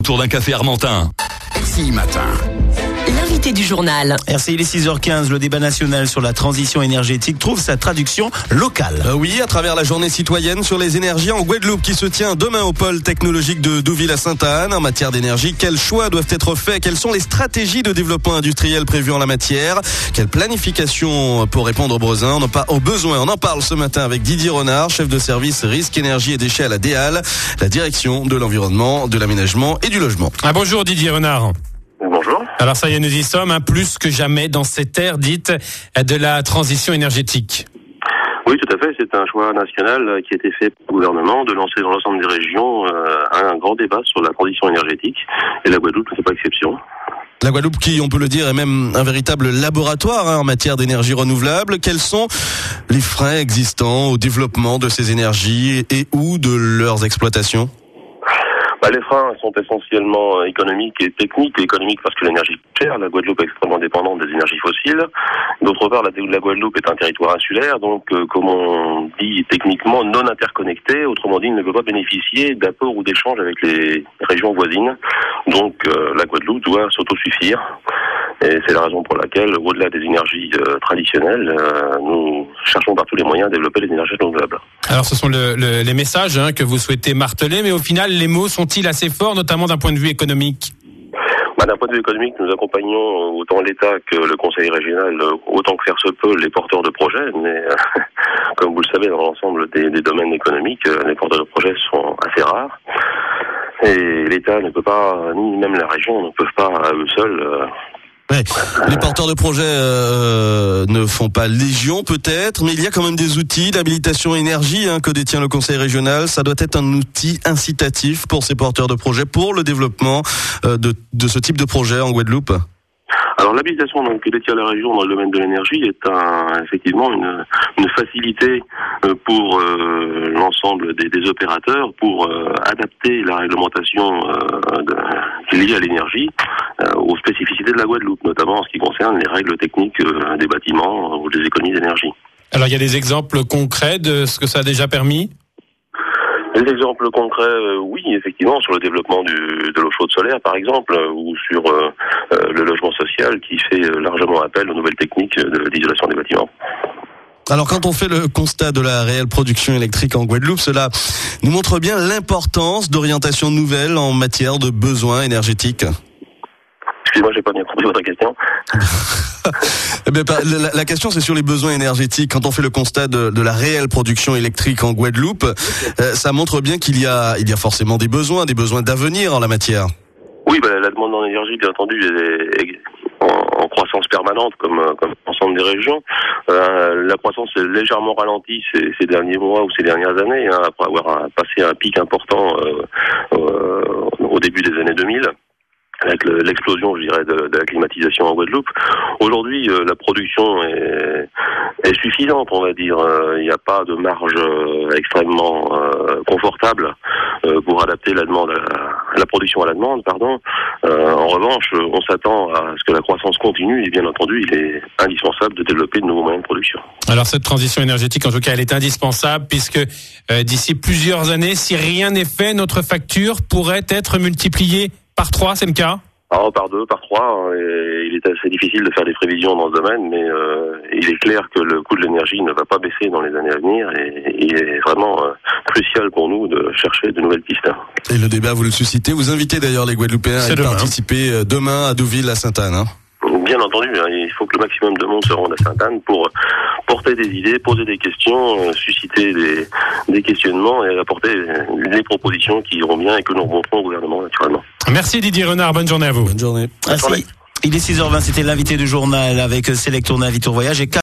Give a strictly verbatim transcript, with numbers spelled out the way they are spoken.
autour d'un café armentin. R C I Matin. L'invité du journal. R C I, il est six heures quinze. Le débat national sur la transition énergétique trouve sa traduction locale. Euh, oui, à travers la journée citoyenne sur les énergies en Guadeloupe qui se tient demain au pôle technologique de Douville à Sainte-Anne. En matière d'énergie, quels choix doivent être faits? Quelles sont les stratégies de développement industriel prévues en la matière? Quelle planification pour répondre aux besoins? On en, par- aux besoins. On en parle ce matin avec Didier Renard, chef de service risque, énergie et déchets à la D E A L, la direction de l'environnement, de l'aménagement et du logement. Ah, bonjour Didier Renard. Bonjour. Alors ça y est, nous y sommes, hein, plus que jamais dans cette ère dite de la transition énergétique. Oui, tout à fait. C'est un choix national qui a été fait par le gouvernement de lancer dans l'ensemble des régions euh, un grand débat sur la transition énergétique. Et la Guadeloupe ne fait pas exception. La Guadeloupe qui, on peut le dire, est même un véritable laboratoire hein, en matière d'énergie renouvelable. Quels sont les freins existants au développement de ces énergies et ou de leurs exploitations? Bah, les freins sont essentiellement économiques et techniques. Économiques parce que l'énergie est chère. La Guadeloupe est extrêmement dépendante des énergies fossiles. D'autre part, la, la Guadeloupe est un territoire insulaire, donc euh, comme on dit techniquement non interconnecté. Autrement dit, il ne peut pas bénéficier d'apport ou d'échange avec les régions voisines. Donc euh, la Guadeloupe doit s'autosuffire. Et c'est la raison pour laquelle, au-delà des énergies euh, traditionnelles, euh, nous cherchons par tous les moyens à développer les énergies renouvelables. Alors ce sont le, le, les messages hein, que vous souhaitez marteler, mais au final, les mots sont-ils assez forts, notamment d'un point de vue économique? Bah, d'un point de vue économique, nous accompagnons autant l'État que le Conseil régional, autant que faire se peut, les porteurs de projets. Mais euh, comme vous le savez, dans l'ensemble des, des domaines économiques, les porteurs de projets sont assez rares. Et l'État ne peut pas, ni même la région, ne peuvent pas à eux seuls... Euh, Ouais. Les porteurs de projets euh, ne font pas légion peut-être, mais il y a quand même des outils d'habilitation énergie hein, que détient le Conseil régional. Ça doit être un outil incitatif pour ces porteurs de projets, pour le développement euh, de, de ce type de projet en Guadeloupe. Alors l'habilitation donc, que détient la région dans le domaine de l'énergie est un, effectivement une, une facilité pour euh, l'ensemble des, des opérateurs pour euh, adapter la réglementation euh, de, liée à l'énergie euh, aux spécificités de la Guadeloupe, notamment en ce qui concerne les règles techniques euh, des bâtiments ou des économies d'énergie. Alors il y a des exemples concrets de ce que ça a déjà permis ? Des exemples concrets, euh, oui, effectivement, sur le développement du, de l'eau chaude solaire, par exemple, euh, ou sur euh, euh, le logement social qui fait euh, largement appel aux nouvelles techniques de l'isolation des bâtiments. Alors quand on fait le constat de la réelle production électrique en Guadeloupe, cela nous montre bien l'importance d'orientations nouvelles en matière de besoins énergétiques. Excusez-moi, j'ai pas bien compris votre question. Eh bien, la, la question, c'est sur les besoins énergétiques. Quand on fait le constat de, de la réelle production électrique en Guadeloupe, euh, ça montre bien qu'il y a, il y a forcément des besoins, des besoins d'avenir en la matière. Oui, bah, la demande en énergie, bien entendu, est, est en, en croissance permanente, comme, comme l'ensemble des régions. Euh, la croissance est légèrement ralentie ces, ces derniers mois ou ces dernières années, hein, après avoir passé un pic important euh, euh, au début des années deux mille. Avec le, l'explosion, je dirais, de, de la climatisation en Guadeloupe. Aujourd'hui, euh, la production est, est suffisante, on va dire. Il n'y a pas de marge euh, extrêmement euh, confortable euh, pour adapter la demande, à la, la production à la demande, pardon. Euh, en revanche, on s'attend à ce que la croissance continue et bien entendu, il est indispensable de développer de nouveaux moyens de production. Alors cette transition énergétique, en tout cas, elle est indispensable puisque euh, d'ici plusieurs années, si rien n'est fait, notre facture pourrait être multipliée par trois, c'est le cas? Alors, par deux, par trois, et il est assez difficile de faire des prévisions dans ce domaine, mais euh, il est clair que le coût de l'énergie ne va pas baisser dans les années à venir, et il est vraiment euh, crucial pour nous de chercher de nouvelles pistes. Et le débat, vous le suscitez, vous invitez d'ailleurs les Guadeloupéens à y participer demain à Douville à Sainte-Anne. Hein. Bien entendu, hein, il faut que le maximum de monde se rende à Sainte-Anne pour porter des idées, poser des questions, euh, susciter des, des questionnements et apporter des propositions qui iront bien et que nous remonterons au gouvernement naturellement. Merci Didier Renard, bonne journée à vous. Bonne journée. Ah, si. Il est six heures vingt, c'était l'invité du journal avec Select Tourna Vitour Voyage et